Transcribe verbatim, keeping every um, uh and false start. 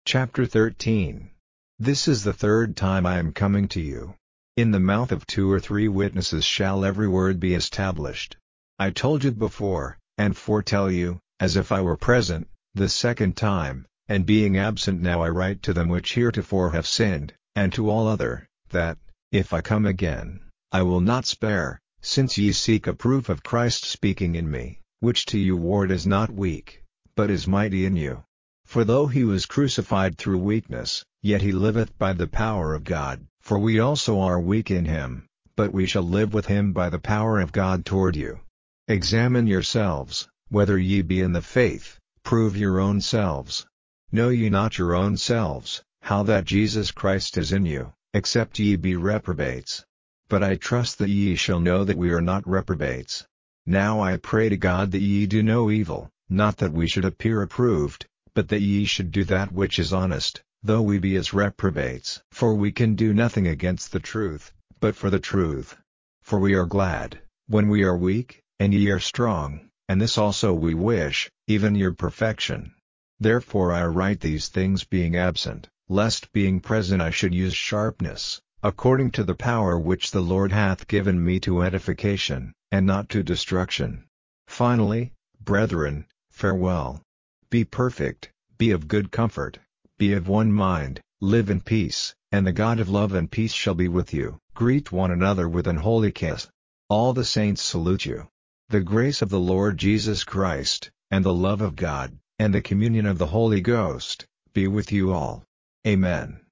Chapter thirteen. This is the third time I am coming to you. In the mouth of two or three witnesses shall every word be established. I told you before, and foretell you, as if I were present, the second time, and being absent now I write to them which heretofore have sinned, and to all other, that, if I come again, I will not spare, since ye seek a proof of Christ speaking in me, which to you ward is not weak, but is mighty in you. For though he was crucified through weakness, yet he liveth by the power of God. For we also are weak in him, but we shall live with him by the power of God toward you. Examine yourselves, whether ye be in the faith, prove your own selves. Know ye not your own selves, how that Jesus Christ is in you, except ye be reprobates? But I trust that ye shall know that we are not reprobates. Now I pray to God that ye do no evil, not that we should appear approved, but that ye should do that which is honest, though we be as reprobates. For we can do nothing against the truth, but for the truth. For we are glad, when we are weak, and ye are strong, and this also we wish, even your perfection. Therefore I write these things being absent, lest being present I should use sharpness, according to the power which the Lord hath given me to edification, and not to destruction. Finally, brethren, farewell. Be perfect, be of good comfort, be of one mind, live in peace, and the God of love and peace shall be with you. Greet one another with an holy kiss. All the saints salute you. The grace of the Lord Jesus Christ, and the love of God, and the communion of the Holy Ghost, be with you all. Amen.